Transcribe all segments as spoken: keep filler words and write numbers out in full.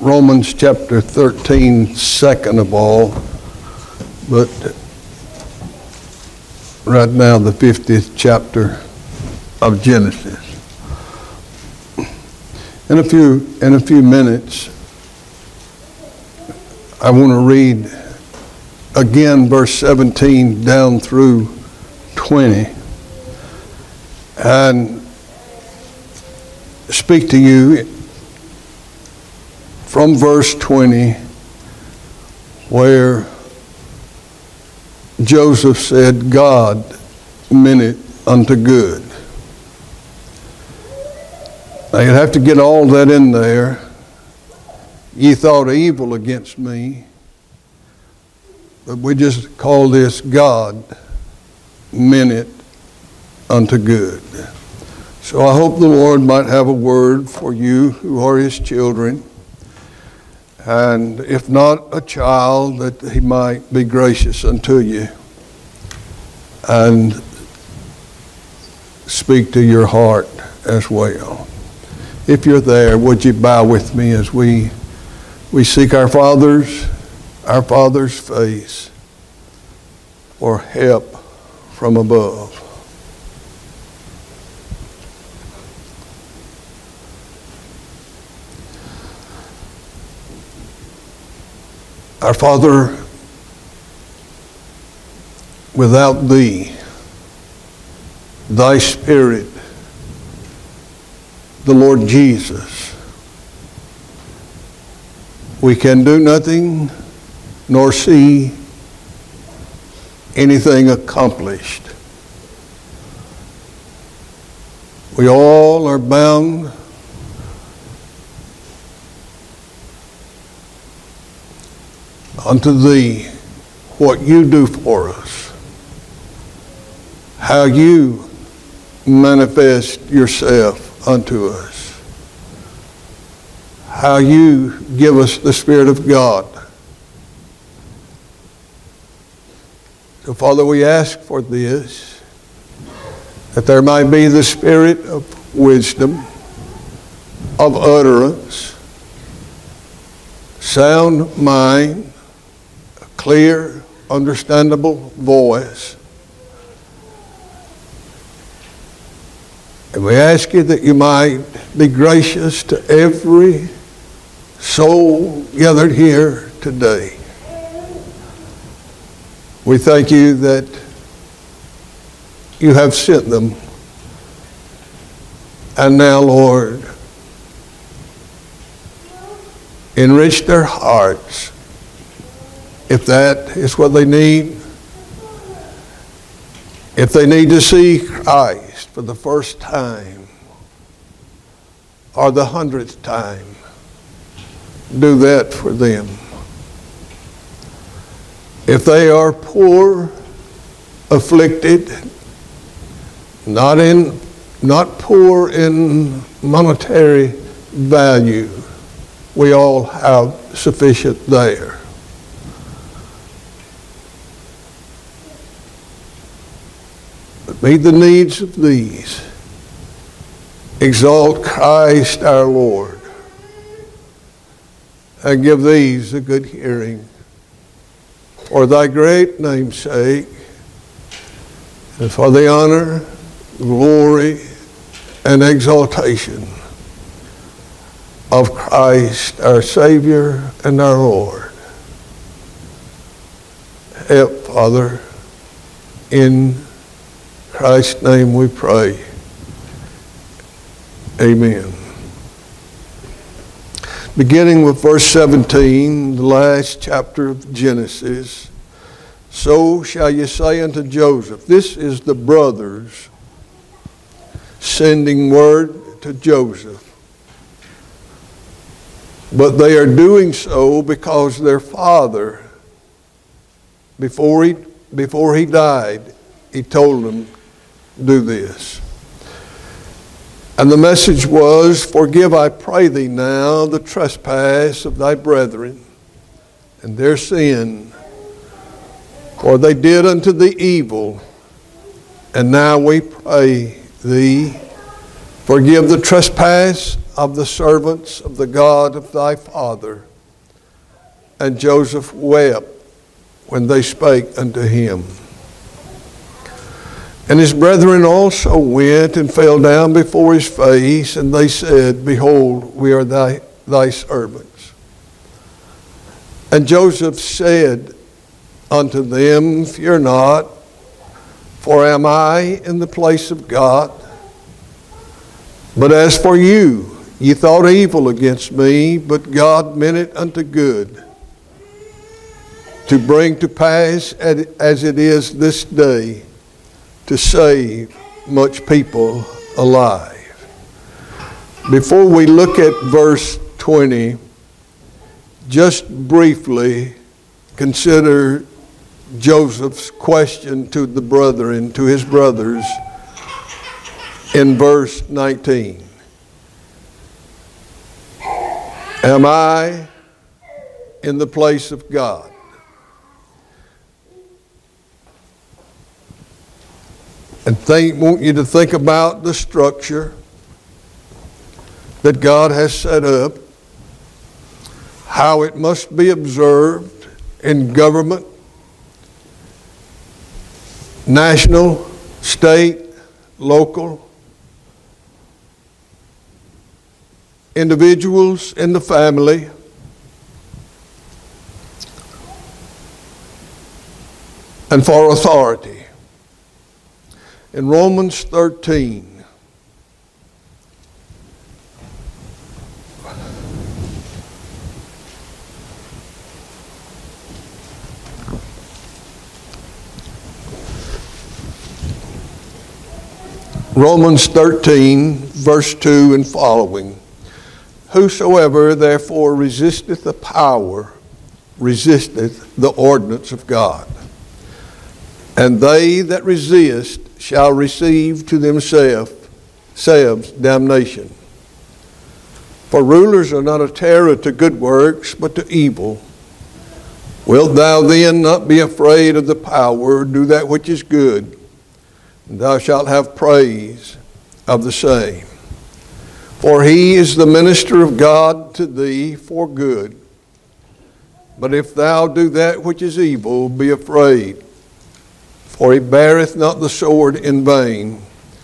Romans chapter thirteen, second of all, but right now the fiftieth chapter of Genesis. In a few, in a few minutes, I want to read again verse seventeen down through twenty and speak to you from verse twenty, where Joseph said, God meant it unto good. Now you'd have to get all that in there. Ye thought evil against me, but we just call this God meant it unto good. So I hope the Lord might have a word for you who are his children, and if not a child, that he might be gracious unto you and speak to your heart as well. If you're there, would you bow with me as we we seek our Father's, our Father's face for help from above. Our Father, without thee, thy Spirit, the Lord Jesus, we can do nothing nor see anything accomplished. We all are bound unto thee, what you do for us, how you manifest yourself unto us, how you give us the Spirit of God. So, Father, we ask for this, that there might be the spirit of wisdom, of utterance, sound mind, a clear, understandable voice. And we ask you that you might be gracious to every soul gathered here today. We thank you that you have sent them. And now, Lord, enrich their hearts, if that is what they need. If they need to see Christ for the first time or the hundredth time, do that for them. If they are poor, afflicted, not in not poor in monetary value, we all have sufficient there. But meet the needs of these. Exalt Christ our Lord, and give these a good hearing, for thy great name's sake, and for the honor, glory, and exaltation of Christ our Savior and our Lord. Help, Father, in Christ's name we pray. Amen. Beginning with verse seventeen, the last chapter of Genesis. So shall you say unto Joseph. This is the brothers sending word to Joseph. But they are doing so because their father, before he, before he died, he told them, do this. And the message was, forgive, I pray thee now, the trespass of thy brethren and their sin, for they did unto thee evil, and now we pray thee, forgive the trespass of the servants of the God of thy father. And Joseph wept when they spake unto him. And his brethren also went and fell down before his face, and they said, Behold, we are thy, thy servants. And Joseph said unto them, Fear not, for am I in the place of God? But as for you, ye thought evil against me, but God meant it unto good, to bring to pass as it is this day, to save much people alive. Before we look at verse twenty, just briefly consider Joseph's question to the brethren, to his brothers, in verse nineteen. Am I in the place of God? And think, want you to think about the structure that God has set up, how it must be observed in government, national, state, local, individuals in the family, and for authority. In Romans thirteen, Romans thirteen, verse two and following. Whosoever therefore resisteth the power, resisteth the ordinance of God. And they that resist shall receive to themselves selves damnation. For rulers are not a terror to good works, but to evil. Wilt thou then not be afraid of the power? Do that which is good, and thou shalt have praise of the same. For he is the minister of God to thee for good. But if thou do that which is evil, be afraid. For he beareth not the sword in vain.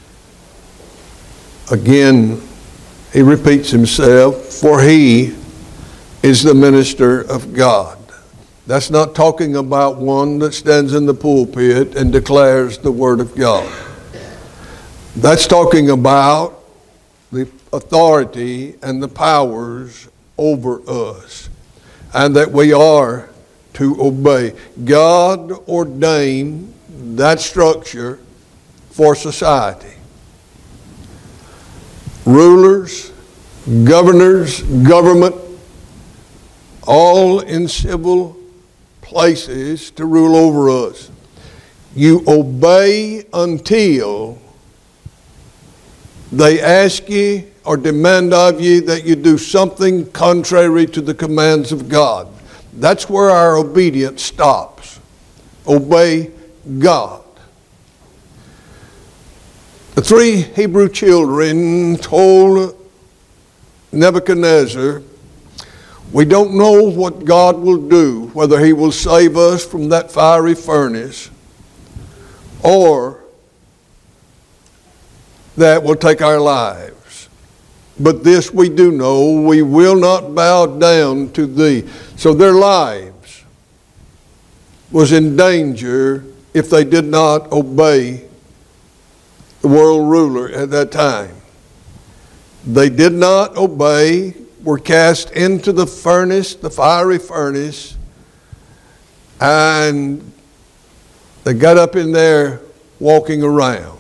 Again, he repeats himself, for he is the minister of God. That's not talking about one that stands in the pulpit and declares the word of God. That's talking about the authority and the powers over us, and that we are to obey. God ordained that structure for society. Rulers, governors, government, all in civil places to rule over us. You obey until they ask you or demand of you that you do something contrary to the commands of God. That's where our obedience stops. Obey God. The three Hebrew children told Nebuchadnezzar, we don't know what God will do, whether he will save us from that fiery furnace or that will take our lives. But this we do know, we will not bow down to thee. So their lives was in danger if they did not obey the world ruler at that time. They did not obey, were cast into the furnace, the fiery furnace, and they got up in there walking around.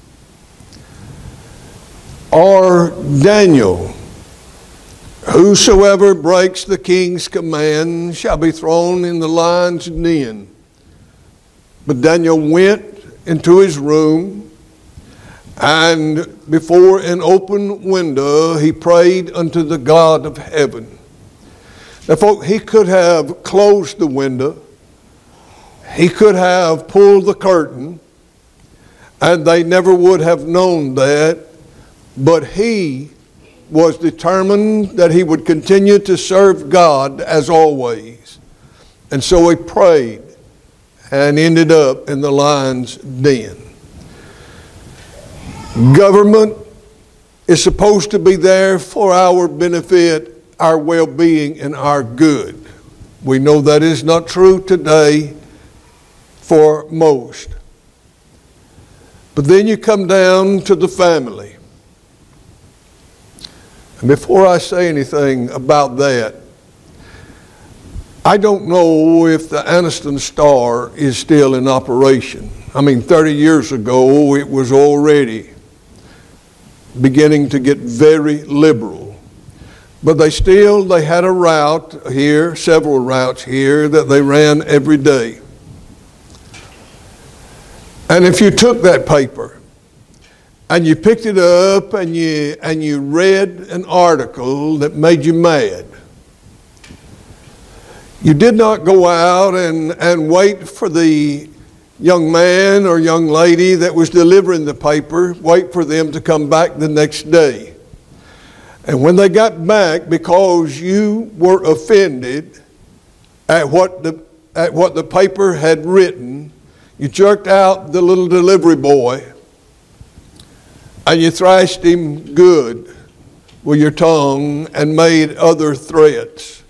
Or Daniel, whosoever breaks the king's command shall be thrown in the lion's den. But Daniel went into his room, and before an open window he prayed unto the God of heaven. Now, folks, he could have closed the window, he could have pulled the curtain, and they never would have known that. But he was determined that he would continue to serve God as always. And so he prayed and ended up in the lion's den. Government is supposed to be there for our benefit, our well-being, and our good. We know that is not true today for most. But then you come down to the family. And before I say anything about that, I don't know if the Anniston Star is still in operation. I mean, thirty years ago, it was already beginning to get very liberal. But they still, they had a route here, several routes here, that they ran every day. And if you took that paper and you picked it up and you and you read an article that made you mad, you did not go out and, and wait for the young man or young lady that was delivering the paper, wait for them to come back the next day. And when they got back, because you were offended at what the at what the paper had written, you jerked out the little delivery boy and you thrashed him good with your tongue and made other threats.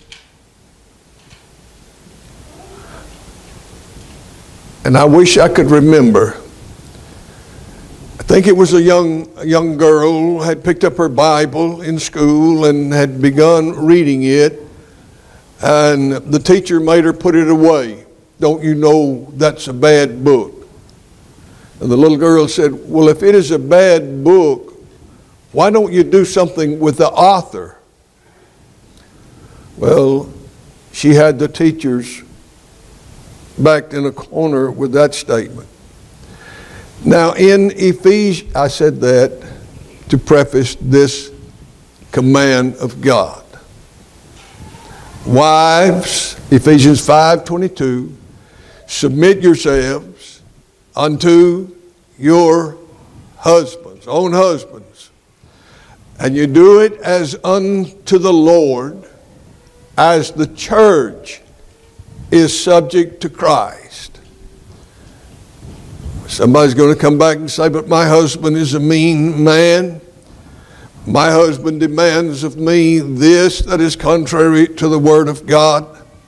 And I wish I could remember. I think it was a young a young girl had picked up her Bible in school and had begun reading it, and the teacher made her put it away. Don't you know that's a bad book? And the little girl said, well, if it is a bad book, why don't you do something with the author? Well, she had the teachers backed in a corner with that statement. Now in Ephesians, I said that to preface this command of God. Wives, Ephesians five twenty-two, submit yourselves unto your husbands, own husbands, and you do it as unto the Lord, as the church is subject to Christ. Somebody's going to come back and say, but my husband is a mean man. My husband demands of me this that is contrary to the Word of God.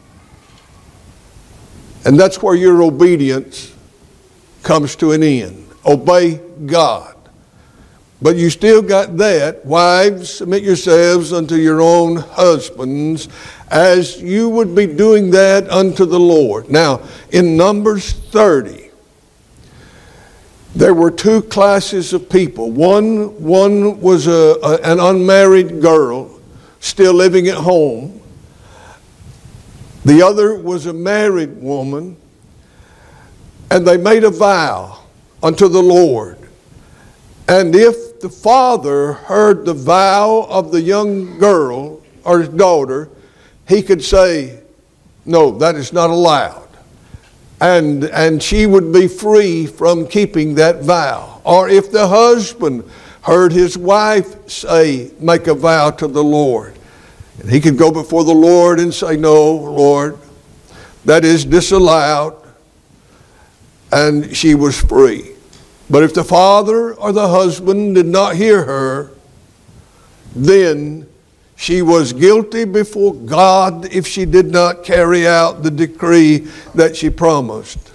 And that's where your obedience comes to an end. Obey God. But you still got that. Wives, submit yourselves unto your own husbands, as you would be doing that unto the Lord. Now, in Numbers thirty, there were two classes of people. One, one was a, a, an unmarried girl still living at home. The other was a married woman, and they made a vow unto the Lord. And if the father heard the vow of the young girl or his daughter, he could say, no, that is not allowed. And, and she would be free from keeping that vow. Or if the husband heard his wife say, make a vow to the Lord, and he could go before the Lord and say, no, Lord, that is disallowed. And she was free. But if the father or the husband did not hear her, then she was guilty before God if she did not carry out the decree that she promised.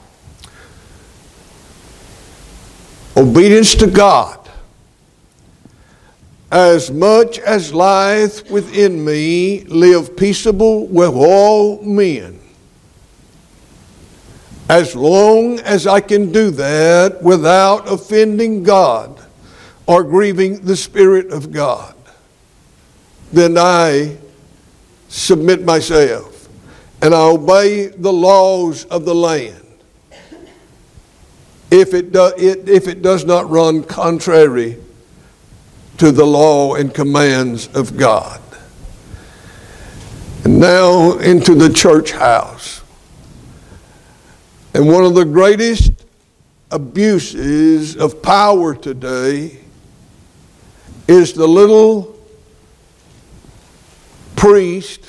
Obedience to God. As much as lieth within me, live peaceable with all men. As long as I can do that without offending God or grieving the Spirit of God, then I submit myself and I obey the laws of the land. If it, do, it, if it does not run contrary to the law and commands of God. And now into the church house. And one of the greatest abuses of power today is the little priest,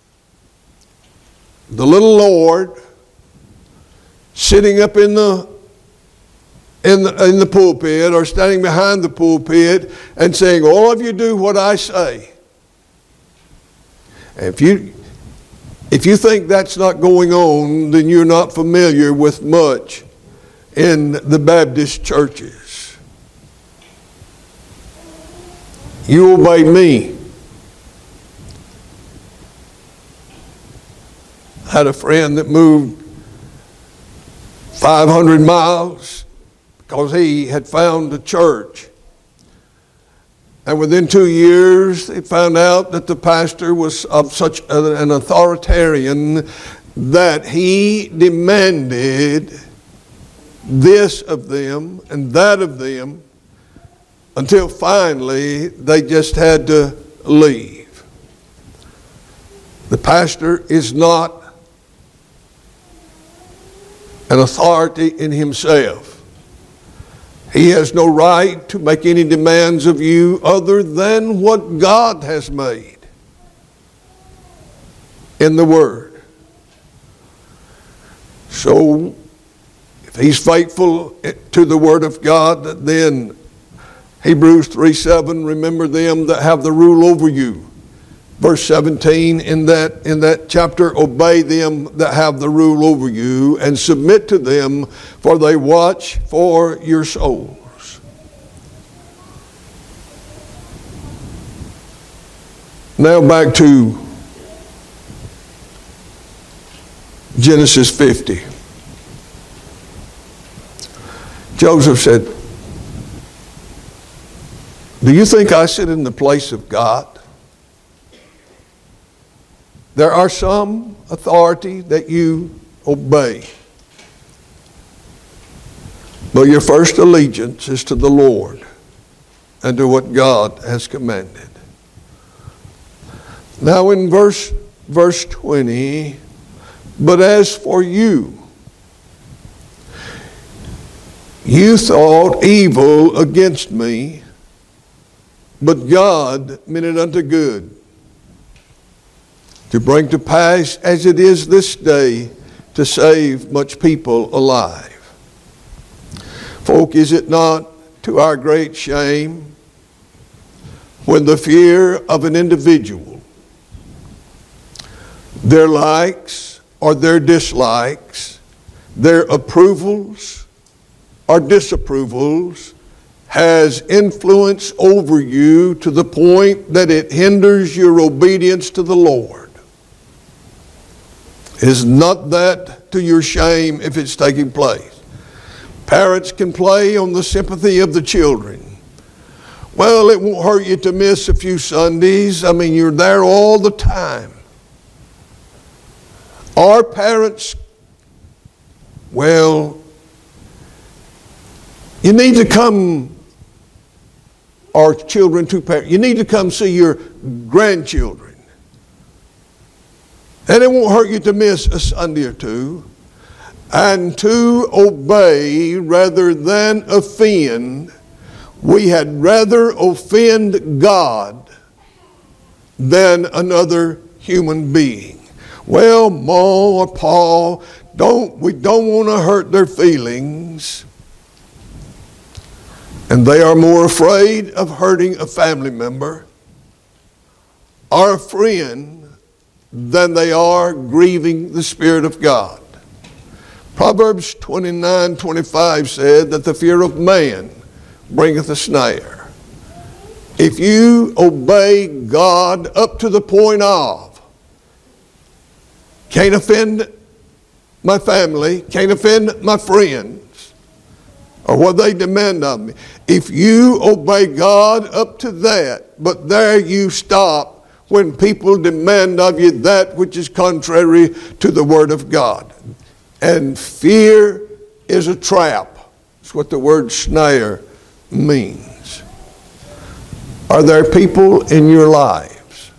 the little Lord, sitting up in the in the, in the pulpit or standing behind the pulpit and saying, all of you do what I say. And if you if you think that's not going on, then you're not familiar with much in the Baptist churches. You obey me. I had a friend that moved five hundred miles because he had found a church. And within two years, they found out that the pastor was of such an authoritarian that he demanded this of them and that of them until finally they just had to leave. The pastor is not an authority in himself. He has no right to make any demands of you other than what God has made in the Word. So, if he's faithful to the Word of God, then Hebrews three seven, remember them that have the rule over you. Verse seventeen, in that, in that chapter, obey them that have the rule over you and submit to them, for they watch for your souls. Now back to Genesis fifty. Joseph said, do you think I sit in the place of God? There are some authority that you obey. But your first allegiance is to the Lord and to what God has commanded. Now in verse, verse twenty, but as for you, you thought evil against me, but God meant it unto good, to bring to pass as it is this day, to save much people alive. Folk, is it not to our great shame when the fear of an individual, their likes or their dislikes, their approvals or disapprovals, has influence over you to the point that it hinders your obedience to the Lord? Is not that to your shame if it's taking place? Parents can play on the sympathy of the children. Well, it won't hurt you to miss a few Sundays. I mean, you're there all the time. Our parents, well, you need to come, our children to parents, you need to come see your grandchildren. And it won't hurt you to miss a Sunday or two. And to obey rather than offend. We had rather offend God than another human being. Well, Ma or Pa, don't, we don't want to hurt their feelings. And they are more afraid of hurting a family member or a friend than they are grieving the Spirit of God. Proverbs twenty-nine twenty-five said that the fear of man bringeth a snare. If you obey God up to the point of, can't offend my family, can't offend my friends, or what they demand of me. If you obey God up to that, but there you stop when people demand of you that which is contrary to the Word of God. And fear is a trap. That's what the word snare means. Are there people in your lives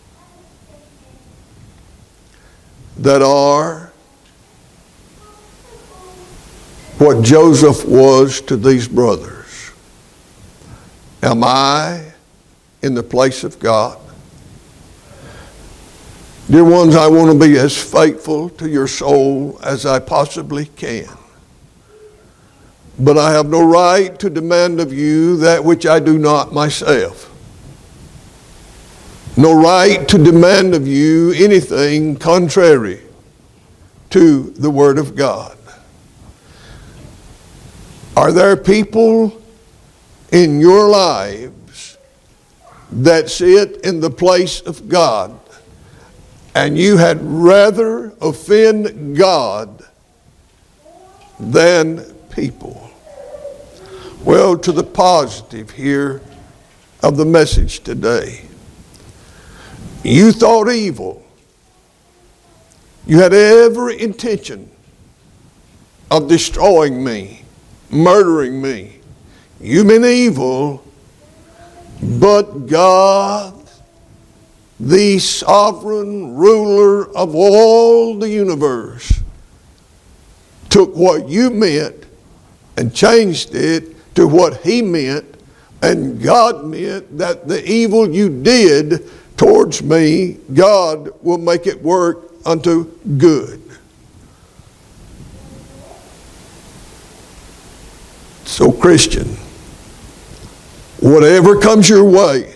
that are what Joseph was to these brothers? Am I in the place of God? Dear ones, I want to be as faithful to your soul as I possibly can. But I have no right to demand of you that which I do not myself. No right to demand of you anything contrary to the Word of God. Are there people in your lives that sit in the place of God and you had rather offend God than people? Well, to the positive here of the message today. You thought evil. You had every intention of destroying me, murdering me. You meant evil, but God, the sovereign ruler of all the universe, took what you meant and changed it to what He meant, and God meant that the evil you did towards me, God will make it work unto good. So, Christian, whatever comes your way,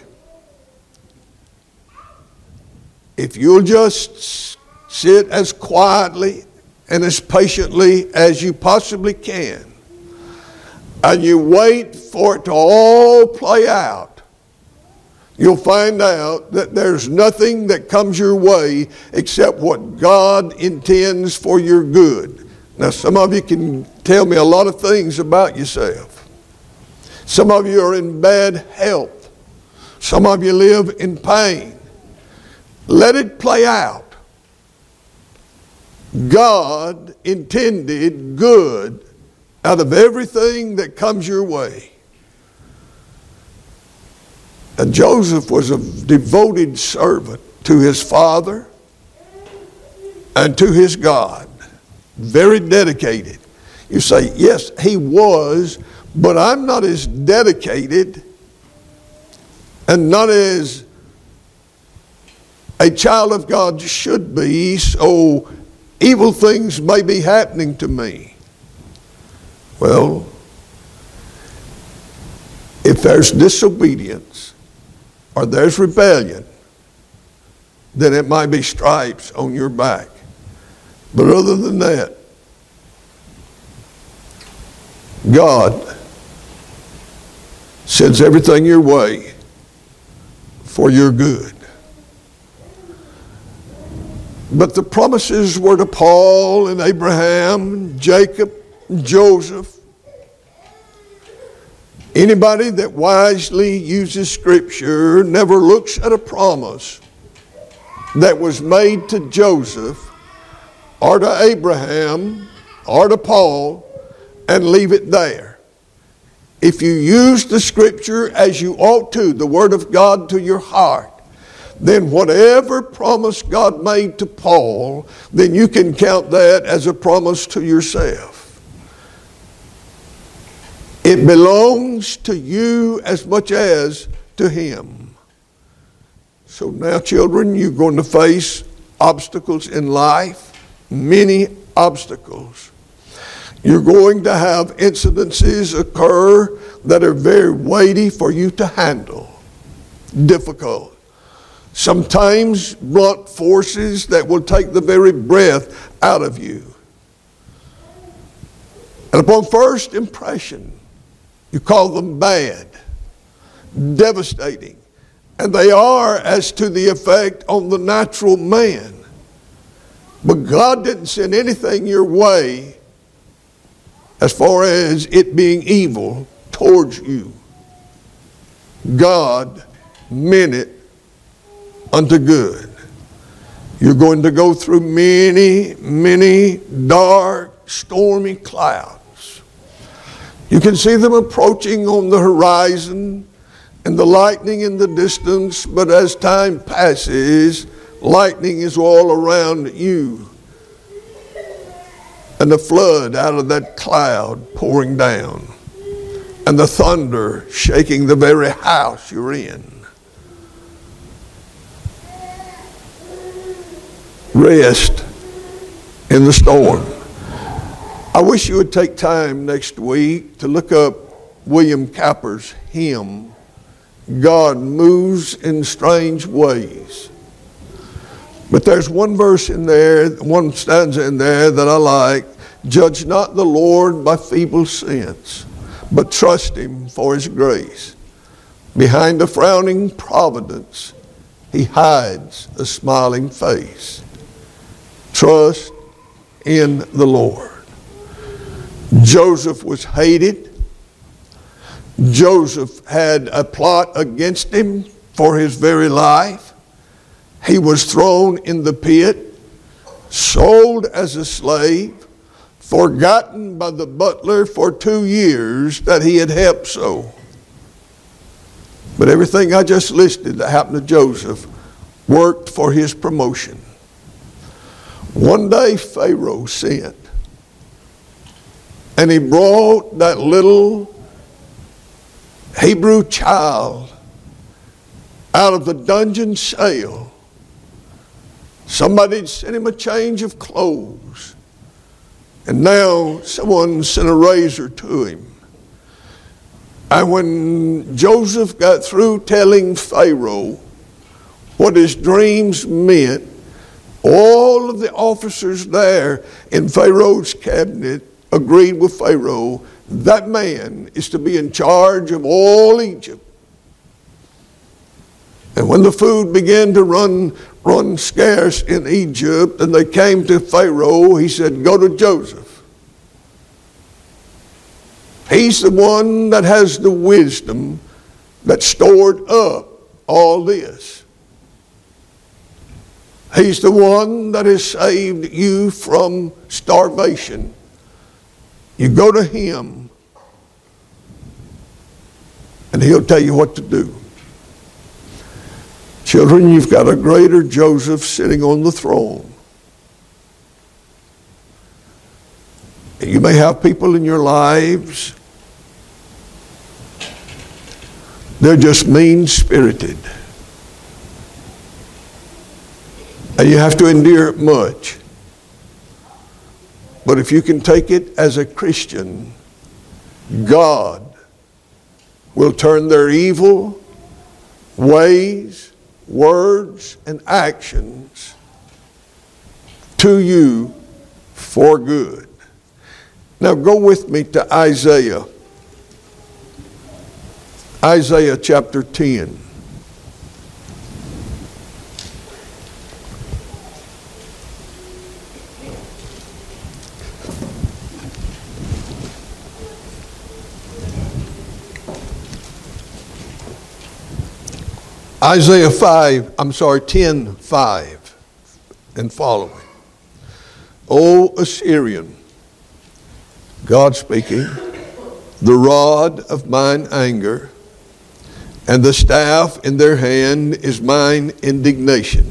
if you'll just sit as quietly and as patiently as you possibly can, and you wait for it to all play out, you'll find out that there's nothing that comes your way except what God intends for your good. Now, some of you can tell me a lot of things about yourself. Some of you are in bad health. Some of you live in pain. Let it play out. God intended good out of everything that comes your way. And Joseph was a devoted servant to his father and to his God. Very dedicated. You say, yes, he was, but I'm not as dedicated and not as a child of God should be, so evil things may be happening to me. Well, if there's disobedience or there's rebellion, then it might be stripes on your back. But other than that, God sends everything your way for your good. But the promises were to Paul and Abraham, Jacob, Joseph. Anybody that wisely uses Scripture never looks at a promise that was made to Joseph or to Abraham or to Paul and leave it there. If you use the Scripture as you ought to, the Word of God to your heart, then whatever promise God made to Paul, then you can count that as a promise to yourself. It belongs to you as much as to him. So now, children, you're going to face obstacles in life, many obstacles. You're going to have incidences occur that are very weighty for you to handle, difficult. Sometimes blunt forces that will take the very breath out of you. And upon first impression, you call them bad, devastating. And they are as to the effect on the natural man. But God didn't send anything your way as far as it being evil towards you. God meant it unto good. You're going to go through many, many dark, stormy clouds. You can see them approaching on the horizon and the lightning in the distance, but as time passes, lightning is all around you. And the flood out of that cloud pouring down. And the thunder shaking the very house you're in. rest in the storm. I wish you would take time next week to look up William Capper's hymn, God Moves in Strange Ways. But there's one verse in there, one stanza in there that I like. Judge not the Lord by feeble sense, but trust him for his grace. Behind a frowning providence, he hides a smiling face. Trust in the Lord. Joseph was hated. Joseph had a plot against him for his very life. He was thrown in the pit, sold as a slave, forgotten by the butler for two years that he had helped so. But everything I just listed that happened to Joseph worked for his promotion. One day Pharaoh sent, and he brought that little Hebrew child out of the dungeon cell. Somebody sent him a change of clothes, and now someone sent a razor to him. And when Joseph got through telling Pharaoh what his dreams meant, all of the officers there in Pharaoh's cabinet agreed with Pharaoh, that man is to be in charge of all Egypt. And when the food began to run, run scarce in Egypt, and they came to Pharaoh, he said, go to Joseph. He's the one that has the wisdom that stored up all this. He's the one that has saved you from starvation. You go to him, and he'll tell you what to do. Children, you've got a greater Joseph sitting on the throne. You may have people in your lives, they're just mean-spirited. And you have to endure it much. But if you can take it as a Christian, God will turn their evil ways, words, and actions to you for good. Now go with me to Isaiah. Isaiah chapter ten. Isaiah five, I'm sorry, ten, five and following. O Assyrian, God speaking, the rod of mine anger and the staff in their hand is mine indignation.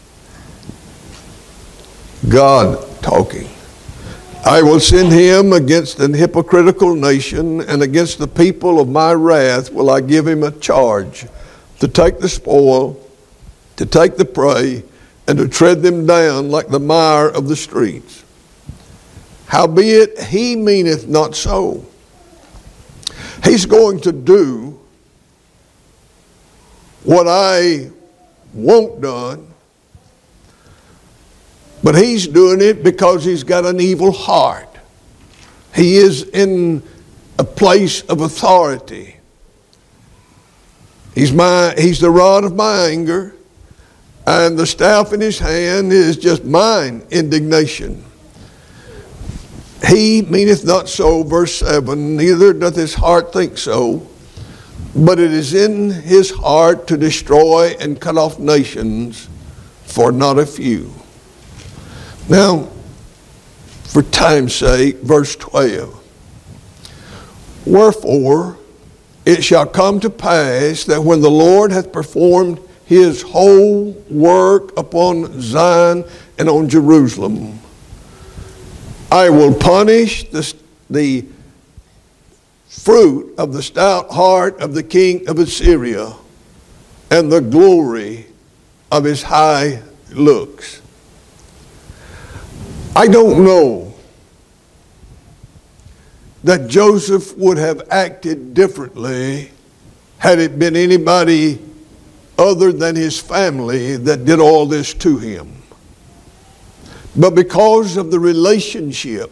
God talking. I will send him against an hypocritical nation, and against the people of my wrath will I give him a charge, to take the spoil, to take the prey, and to tread them down like the mire of the streets. Howbeit he meaneth not so. He's going to do what I want done, but he's doing it because he's got an evil heart. He is in a place of authority. He's my, he's the rod of my anger, and the staff in his hand is just mine indignation. He meaneth not so, verse seven, neither doth his heart think so, but it is in his heart to destroy and cut off nations for not a few. Now, for time's sake, verse twelve. Wherefore, it shall come to pass that when the Lord hath performed his whole work upon Zion and on Jerusalem, I will punish the, the fruit of the stout heart of the king of Assyria and the glory of his high looks. I don't know that Joseph would have acted differently had it been anybody other than his family that did all this to him. But because of the relationship,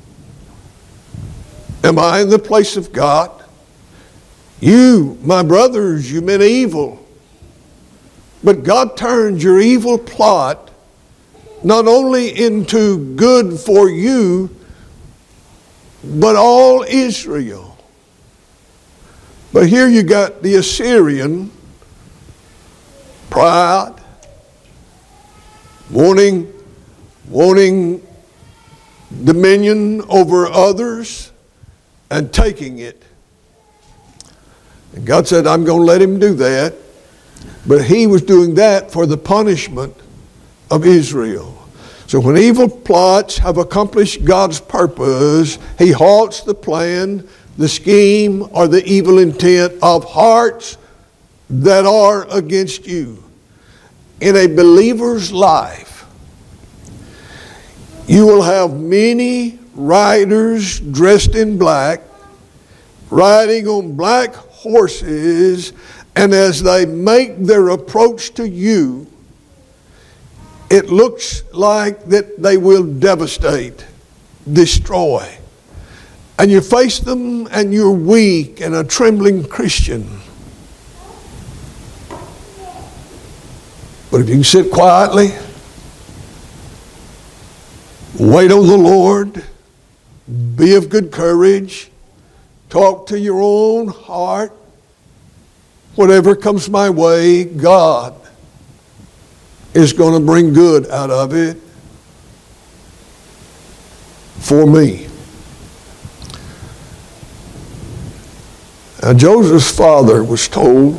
am I in the place of God? You, my brothers, you meant evil. But God turned your evil plot not only into good for you, but all Israel. But here you got the Assyrian, pride, wanting, wanting dominion over others and taking it. And God said, I'm going to let him do that. But he was doing that for the punishment of Israel. So when evil plots have accomplished God's purpose, he halts the plan, the scheme, or the evil intent of hearts that are against you. In a believer's life, you will have many riders dressed in black, riding on black horses, and as they make their approach to you, it looks like that they will devastate, destroy. And you face them and you're weak and a trembling Christian. But if you can sit quietly, wait on the Lord, be of good courage, talk to your own heart, whatever comes my way, God is going to bring good out of it for me. Now, Joseph's father was told,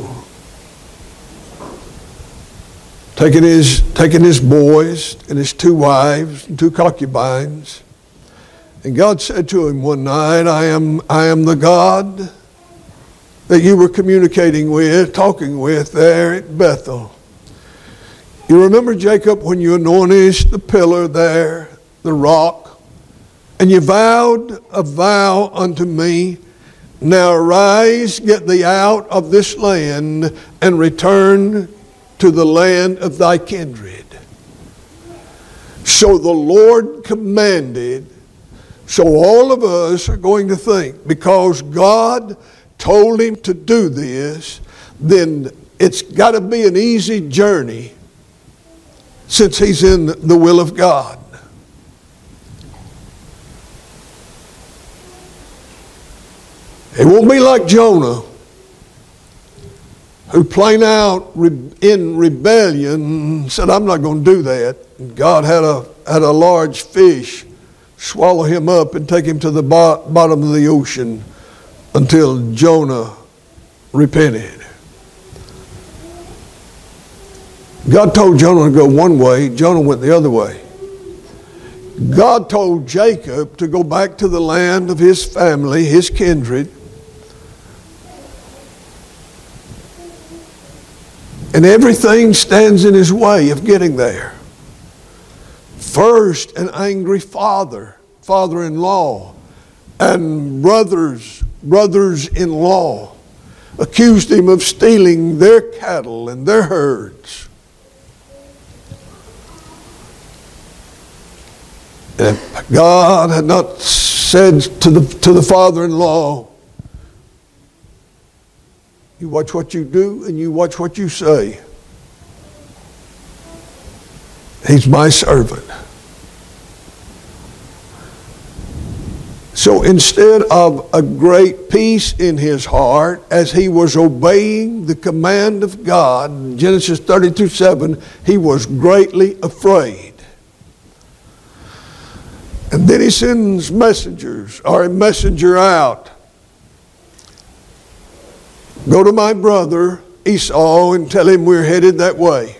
taking his, taking his boys and his two wives and two concubines, and God said to him one night, I am, I am the God that you were communicating with, talking with there at Bethel. You remember, Jacob, when you anointed the pillar there, the rock, and you vowed a vow unto me, now arise, get thee out of this land, and return to the land of thy kindred. So the Lord commanded, so all of us are going to think, because God told him to do this, then it's got to be an easy journey since he's in the will of God. It won't be like Jonah, who plain out in rebellion said, I'm not going to do that. And God had a, had a large fish swallow him up and take him to the bo- bottom of the ocean until Jonah repented. God told Jonah to go one way, Jonah went the other way. God told Jacob to go back to the land of his family, his kindred. And everything stands in his way of getting there. First, an angry father, father-in-law, and brothers, brothers-in-law accused him of stealing their cattle and their herds. And God had not said to the, to the father-in-law, you watch what you do and you watch what you say. He's my servant. So instead of a great peace in his heart as he was obeying the command of God, Genesis thirty-two seven, he was greatly afraid. And then he sends messengers, or a messenger out. Go to my brother Esau and tell him we're headed that way.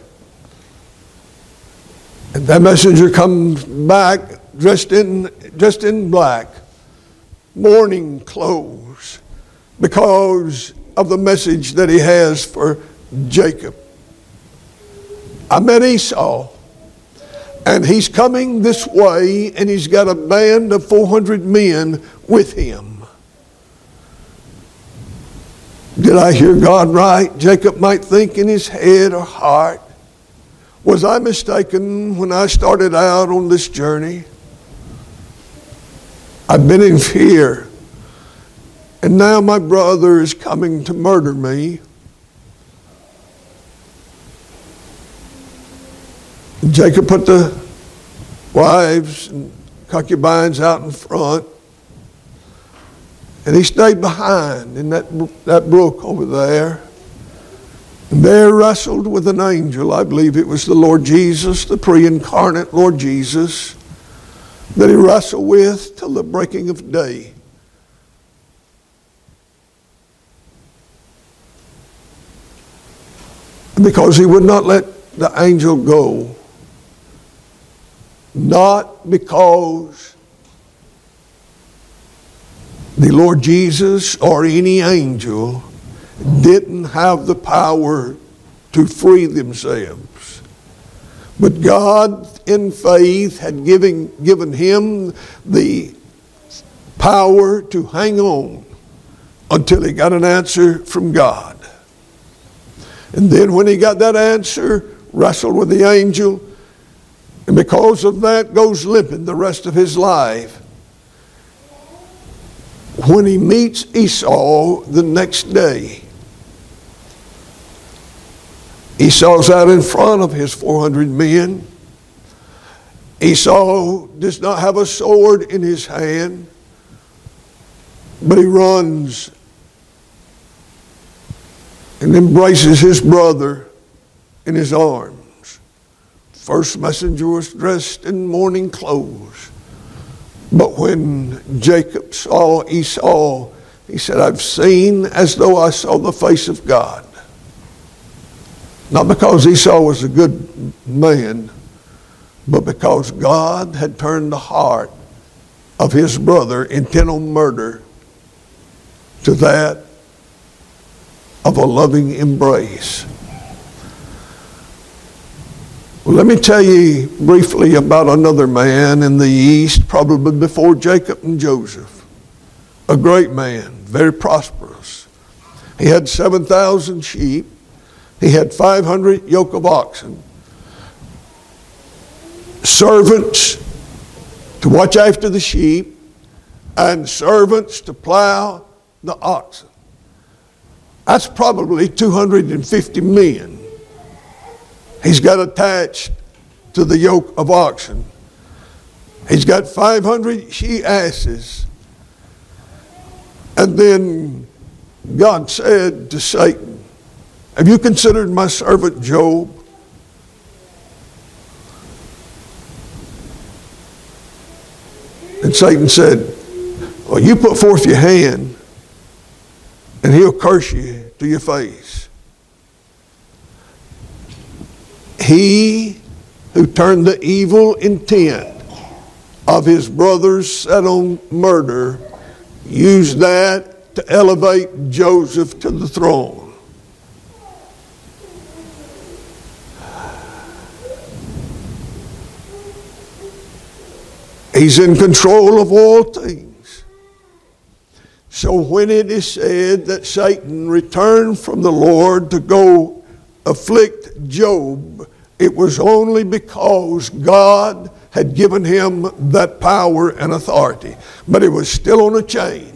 And that messenger comes back dressed in, dressed in black, mourning clothes, because of the message that he has for Jacob. I met Esau. And he's coming this way, and he's got a band of four hundred men with him. Did I hear God right? Jacob might think in his head or heart, was I mistaken when I started out on this journey? I've been in fear, and now my brother is coming to murder me. Jacob put the wives and concubines out in front, and he stayed behind in that, that brook over there. And there wrestled with an angel. I believe it was the Lord Jesus, the pre-incarnate Lord Jesus, that he wrestled with till the breaking of day. Because he would not let the angel go. Not because the Lord Jesus or any angel didn't have the power to free themselves. But God in faith had given, given him the power to hang on until he got an answer from God. And then when he got that answer, wrestled with the angel, and because of that goes limping the rest of his life. When he meets Esau the next day, Esau's out in front of his four hundred men. Esau does not have a sword in his hand, but he runs and embraces his brother in his arms. First messenger was dressed in mourning clothes. But when Jacob saw Esau, he said, I've seen as though I saw the face of God. Not because Esau was a good man, but because God had turned the heart of his brother intent on murder to that of a loving embrace. Well, let me tell you briefly about another man in the East, probably before Jacob and Joseph. A great man, very prosperous. He had seven thousand sheep. He had five hundred yoke of oxen. Servants to watch after the sheep, and servants to plow the oxen. That's probably two hundred fifty men he's got attached to the yoke of oxen. He's got five hundred she-asses. And then God said to Satan, have you considered my servant Job? And Satan said, well, you put forth your hand and he'll curse you to your face. He who turned the evil intent of his brothers set on murder used that to elevate Joseph to the throne. He's in control of all things. So when it is said that Satan returned from the Lord to go afflict Job, it was only because God had given him that power and authority. But it was still on a chain.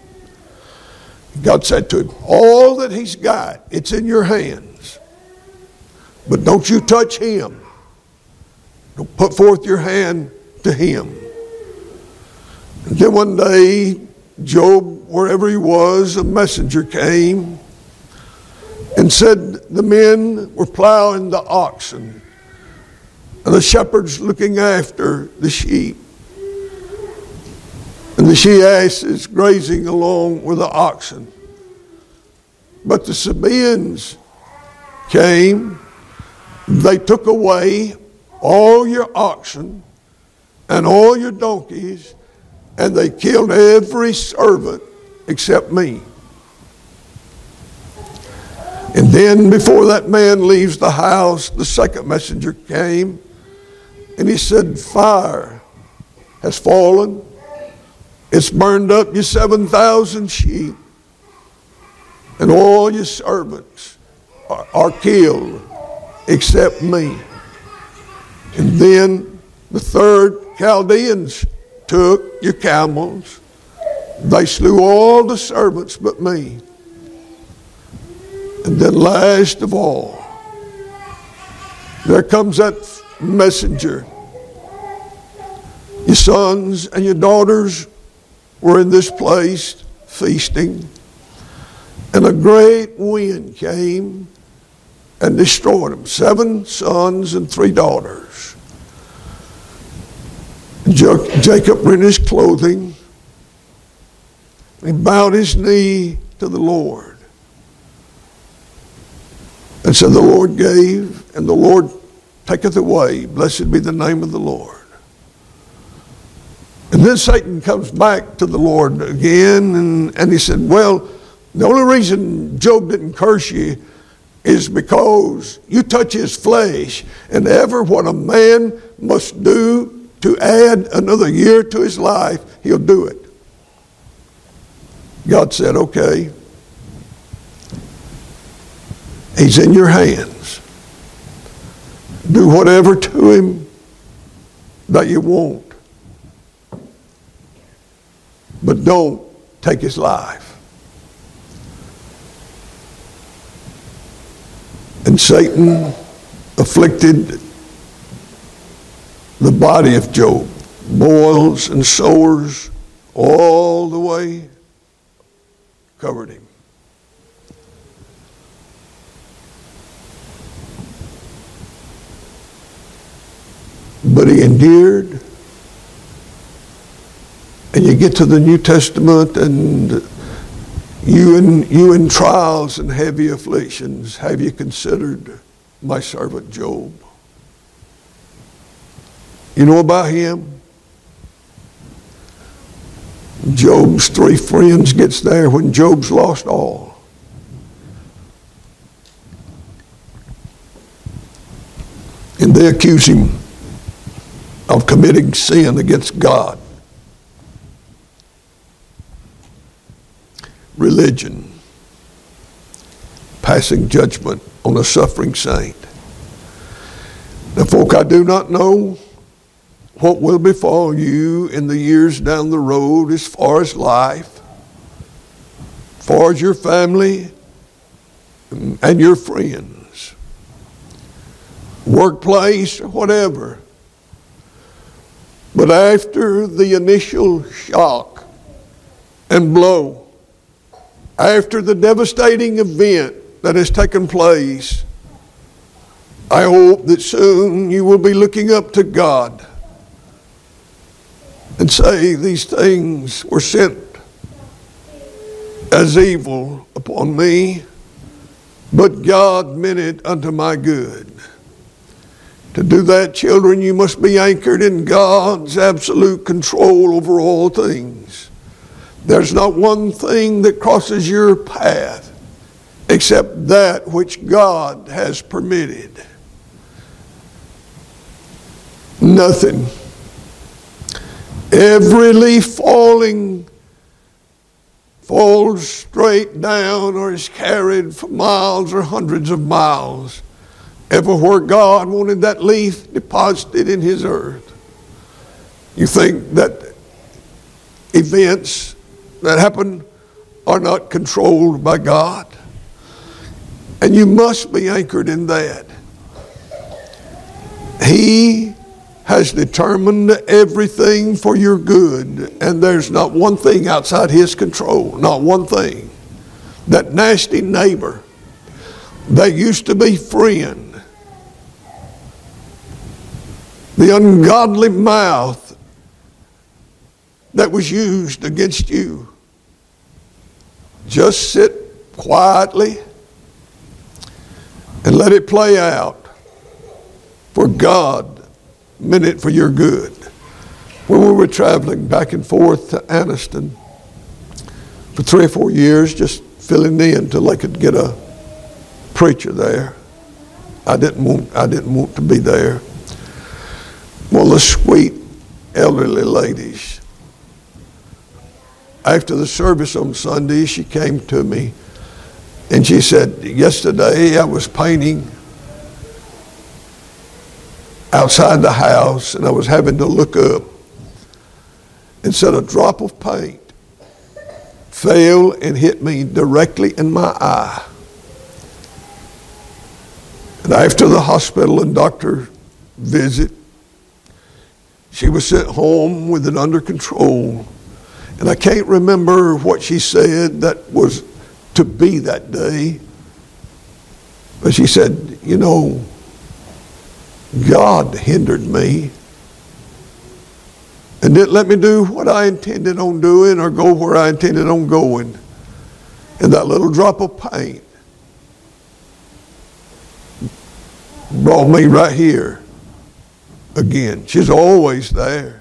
God said to him, all that he's got, it's in your hands. But don't you touch him. Don't put forth your hand to him. And then one day, Job, wherever he was, a messenger came and said the men were plowing the oxen and the shepherds looking after the sheep. And the she-asses grazing along with the oxen. But the Sabaeans came, they took away all your oxen and all your donkeys, and they killed every servant except me. And then before that man leaves the house, the second messenger came And he said, fire has fallen. It's burned up your seven thousand sheep. And all your servants are, are killed except me. And then the third Chaldeans took your camels. They slew all the servants but me. And then last of all, there comes that messenger. Your sons and your daughters were in this place feasting, and a great wind came and destroyed them. Seven sons and three daughters. Jacob rent his clothing. He bowed his knee to the Lord. And so the Lord gave, and the Lord taketh away. Blessed be the name of the Lord. And then Satan comes back to the Lord again, and, and he said, well, the only reason Job didn't curse you is because you touch his flesh, and ever what a man must do to add another year to his life, he'll do it. God said, okay. He's in your hands. Do whatever to him that you want. But don't take his life. And Satan afflicted the body of Job. Boils and sores all the way covered him. But he endured. And you get to the New Testament, and you in, you in trials and heavy afflictions, have you considered my servant Job? You know about him? Job's three friends gets there when Job's lost all. And they accuse him of committing sin against God. Religion, passing judgment on a suffering saint. Now, folk, I do not know what will befall you in the years down the road as far as life, as far as your family and your friends, workplace, or whatever. But after the initial shock and blow, after the devastating event that has taken place, I hope that soon you will be looking up to God and say, these things were sent as evil upon me, but God meant it unto my good. To do that, children, you must be anchored in God's absolute control over all things. There's not one thing that crosses your path except that which God has permitted. Nothing. Every leaf falling falls straight down or is carried for miles or hundreds of miles. Everywhere God wanted that leaf deposited in his earth. You think that events that happen are not controlled by God? And you must be anchored in that. He has determined everything for your good, and there's not one thing outside his control, not one thing. That nasty neighbor that used to be friend, the ungodly mouth that was used against you, just sit quietly and let it play out, for God meant it for your good. When we were traveling back and forth to Anniston for three or four years, just filling in till they could get a preacher there. I didn't want, I didn't want to be there. one of the sweet elderly ladies. After the service on Sunday, she came to me and she said, yesterday I was painting outside the house and I was having to look up, and said a drop of paint fell and hit me directly in my eye. And after the hospital and doctor visit, she was sent home with it under control. And I can't remember what she said that was to be that day. But she said, you know, God hindered me and didn't let me do what I intended on doing or go where I intended on going. And that little drop of paint brought me right here again. She's always there.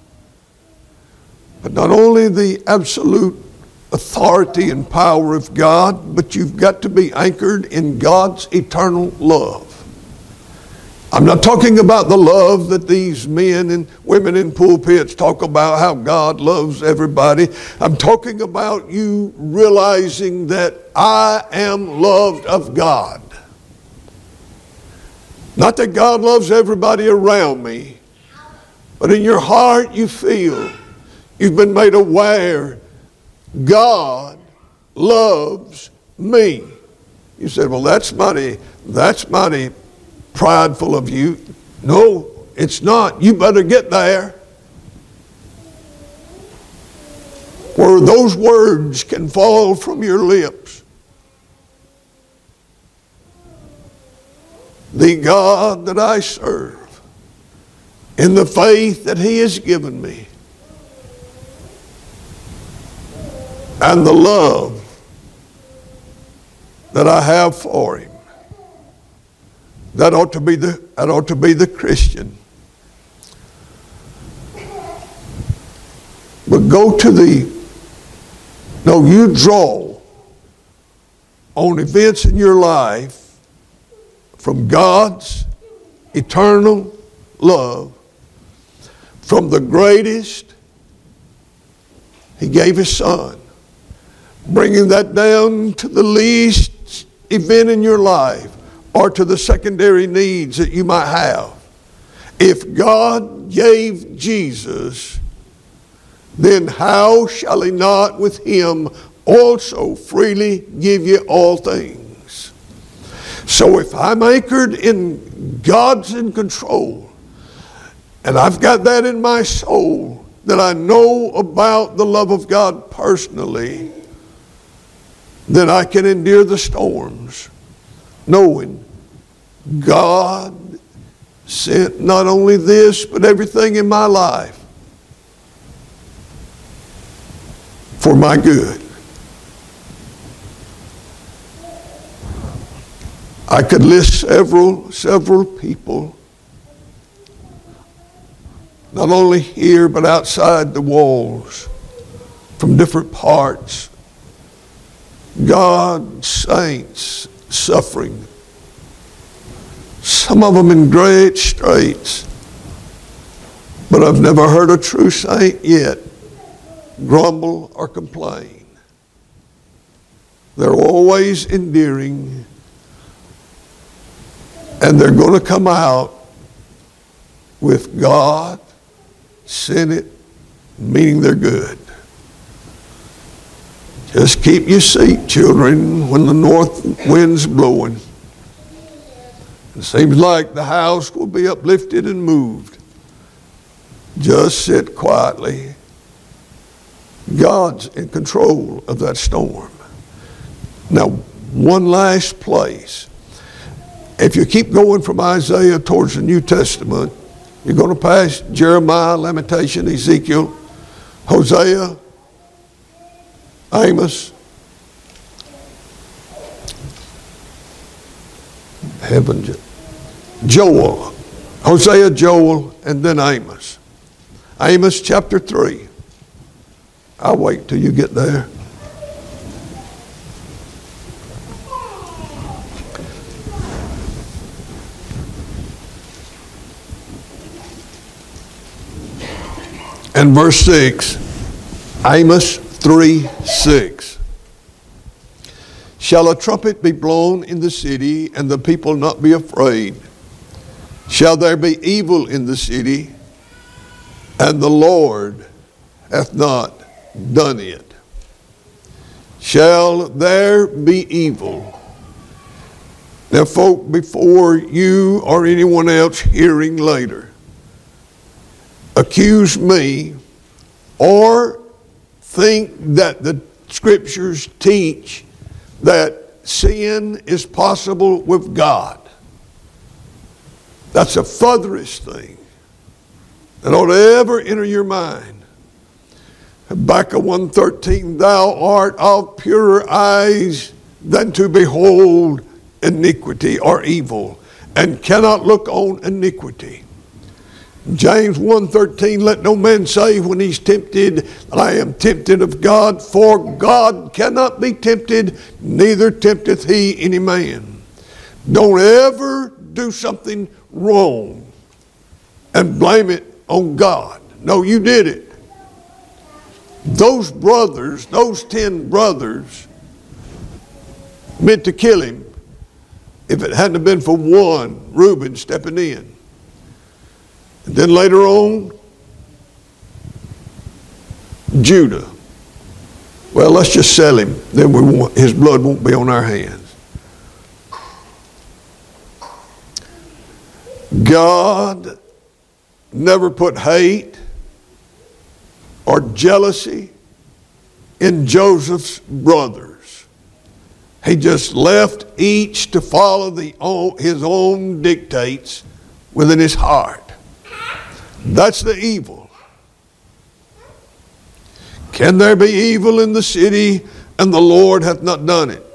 But not only the absolute authority and power of God, but you've got to be anchored in God's eternal love. I'm not talking about the love that these men and women in pulpits talk about, how God loves everybody. I'm talking about you realizing that I am loved of God. Not that God loves everybody around me, but in your heart you feel you've been made aware God loves me. You said, well, that's mighty, that's mighty prideful of you. No, it's not. You better get there where those words can fall from your lips. The God that I serve, in the faith that He has given me, and the love that I have for Him, that ought to be the that ought to be the Christian. But go to the no, you draw on events in your life from God's eternal love, from the greatest. He gave His Son, bringing that down to the least event in your life or to the secondary needs that you might have. If God gave Jesus, then how shall He not with Him also freely give you all things? So if I'm anchored in God's in control, and I've got that in my soul, that I know about the love of God personally, then I can endure the storms, knowing God sent not only this, but everything in my life for my good. I could list several, several people, not only here, but outside the walls, from different parts. God's saints suffering. Some of them in great straits. But I've never heard a true saint yet grumble or complain. They're always endearing. And they're going to come out with God sent it, meaning they're good. Just keep your seat, children, when the north wind's blowing. It seems like the house will be uplifted and moved. Just sit quietly. God's in control of that storm. Now, one last place. If you keep going from Isaiah towards the New Testament, you're going to pass Jeremiah, Lamentation, Ezekiel, Hosea, Amos, heaven, Joel, Hosea, Joel, and then Amos. Amos chapter three. I'll wait till you get there. and verse six, Amos three six. Shall a trumpet be blown in the city, and the people not be afraid? Shall there be evil in the city, and the Lord hath not done it? Shall there be evil? Now, folk, before you or anyone else hearing later accuse me or think that the scriptures teach that sin is possible with God, that's a furthest thing that ought to ever enter your mind. Habakkuk one thirteen, thou art of purer eyes than to behold iniquity or evil, and cannot look on iniquity. James one thirteen, let no man say when he's tempted, I am tempted of God, for God cannot be tempted, neither tempteth he any man. Don't ever do something wrong and blame it on God. No, you did it. Those brothers, those ten brothers, meant to kill him if it hadn't been for one, Reuben, stepping in. And then later on, Judah. Well, let's just sell him. Then we won't, his blood won't be on our hands. God never put hate or jealousy in Joseph's brothers. He just left each to follow the own, his own dictates within his heart. That's the evil. Can there be evil in the city, and the Lord hath not done it?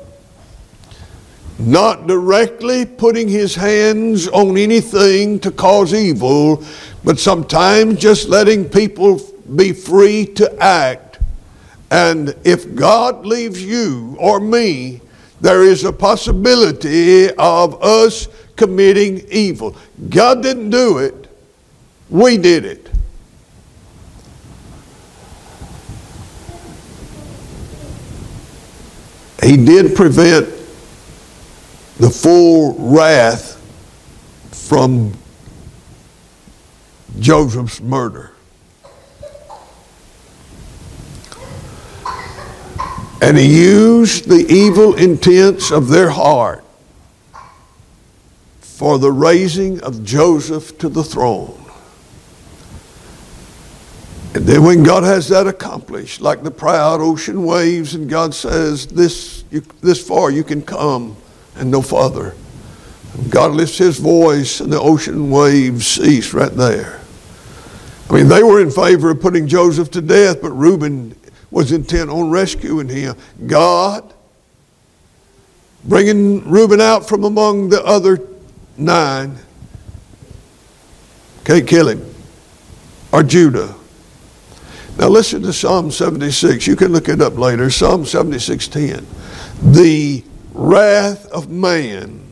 Not directly putting his hands on anything to cause evil, but sometimes just letting people be free to act. And if God leaves you or me, there is a possibility of us committing evil. God didn't do it. We did it. He did prevent the full wrath from Joseph's murder. And he used the evil intents of their heart for the raising of Joseph to the throne. And then when God has that accomplished, like the proud ocean waves, and God says, this, you, this far you can come and no farther. God lifts his voice and the ocean waves cease right there. I mean, they were in favor of putting Joseph to death, but Reuben was intent on rescuing him. God, bringing Reuben out from among the other nine, can't kill him. Or Judah. Now listen to Psalm seventy-six. You can look it up later. Psalm seventy-six ten. The wrath of man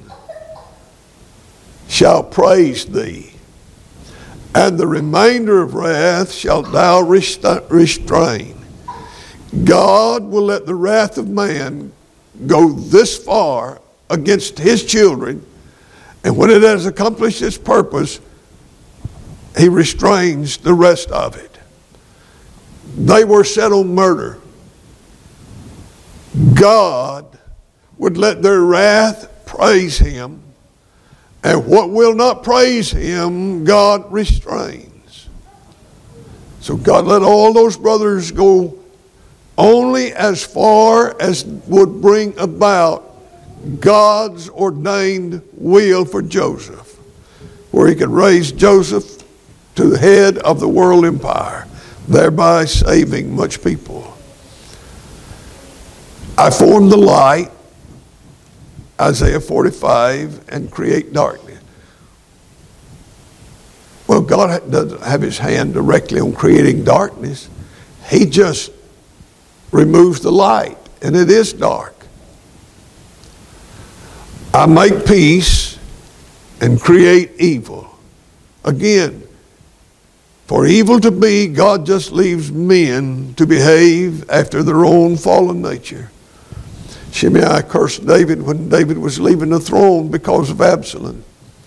shall praise thee, and the remainder of wrath shalt thou restrain. God will let the wrath of man go this far against his children, and when it has accomplished its purpose, he restrains the rest of it. They were set on murder. God would let their wrath praise him, and what will not praise him, God restrains. So God let all those brothers go only as far as would bring about God's ordained will for Joseph, where he could raise Joseph to the head of the world empire, thereby saving much people. I form the light, Isaiah forty-five, and create darkness. Well, God doesn't have his hand directly on creating darkness. He just removes the light, and it is dark. I make peace and create evil. Again, For evil to be, God just leaves men to behave after their own fallen nature. Shimei cursed David when David was leaving the throne because of Absalom.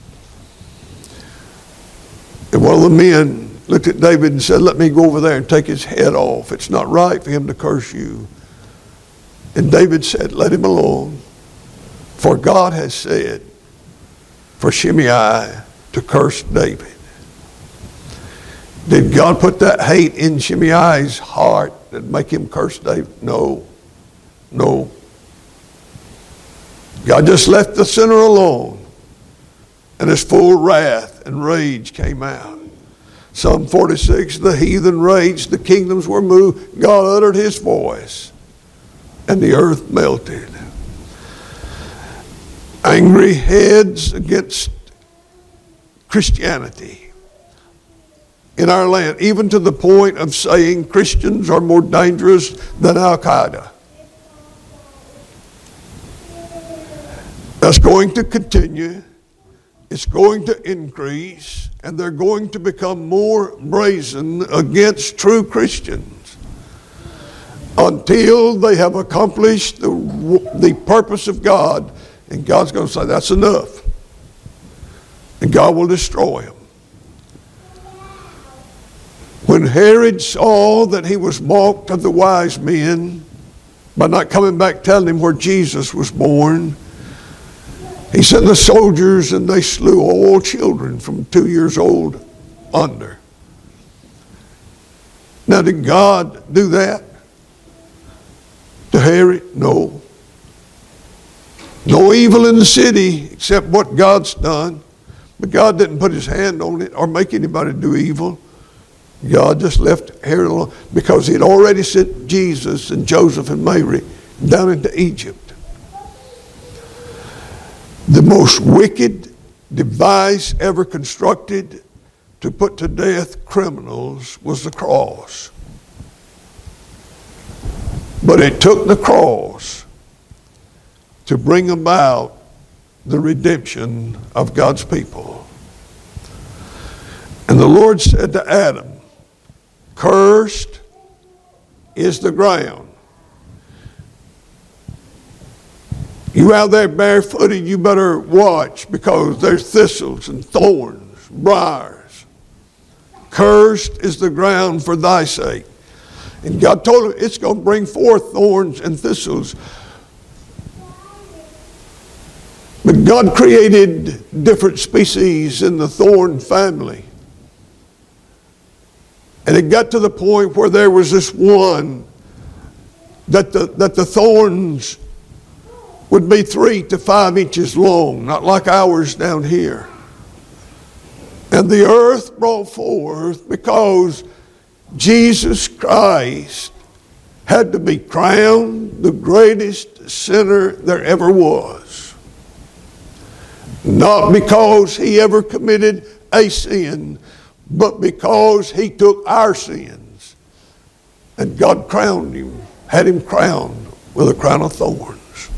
And one of the men looked at David and said, let me go over there and take his head off. It's not right for him to curse you. And David said, let him alone. For God has said for Shimei to curse David. Did God put that hate in Shimei's heart that make him curse David? No. No. God just left the sinner alone, and his full wrath and rage came out. Psalm forty-six, the heathen raged, the kingdoms were moved. God uttered his voice, and the earth melted. Angry heads against Christianity in our land, even to the point of saying Christians are more dangerous than Al-Qaeda. That's going to continue. It's going to increase, and they're going to become more brazen against true Christians until they have accomplished the, the purpose of God. And God's going to say, that's enough. And God will destroy them. When Herod saw that he was mocked of the wise men by not coming back telling him where Jesus was born, he sent the soldiers and they slew all children from two years old under. Now, did God do that to Herod? No. No evil in the city except what God's done. But God didn't put his hand on it or make anybody do evil. God just left Herod alone because he had already sent Jesus and Joseph and Mary down into Egypt. The most wicked device ever constructed to put to death criminals was the cross. But it took the cross to bring about the redemption of God's people. And the Lord said to Adam, cursed is the ground. You out there barefooted, you better watch because there's thistles and thorns, briars. Cursed is the ground for thy sake. And God told him it's going to bring forth thorns and thistles. But God created different species in the thorn family. And it got to the point where there was this one that the, that the thorns would be three to five inches long, not like ours down here. And the earth brought forth because Jesus Christ had to be crowned the greatest sinner there ever was. Not because he ever committed a sin, but because he took our sins. And God crowned him, had him crowned with a crown of thorns.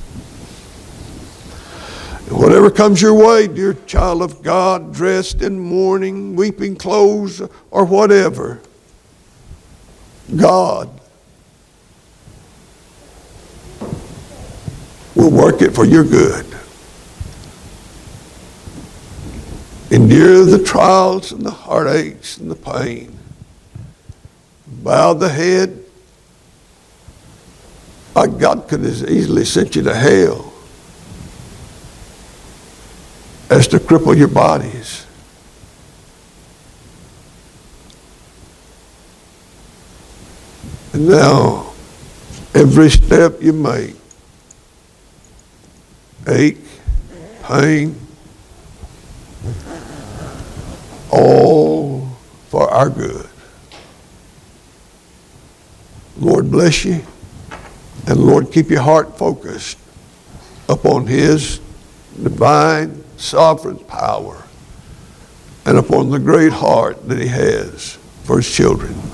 And whatever comes your way, dear child of God, dressed in mourning, weeping clothes, or whatever, God will work it for your good. Endure the trials and the heartaches and the pain. Bow the head. God could have easily sent you to hell as to cripple your bodies. And now, every step you make, ache, pain, all for our good. Lord bless you, and Lord keep your heart focused upon his divine sovereign power and upon the great heart that he has for his children.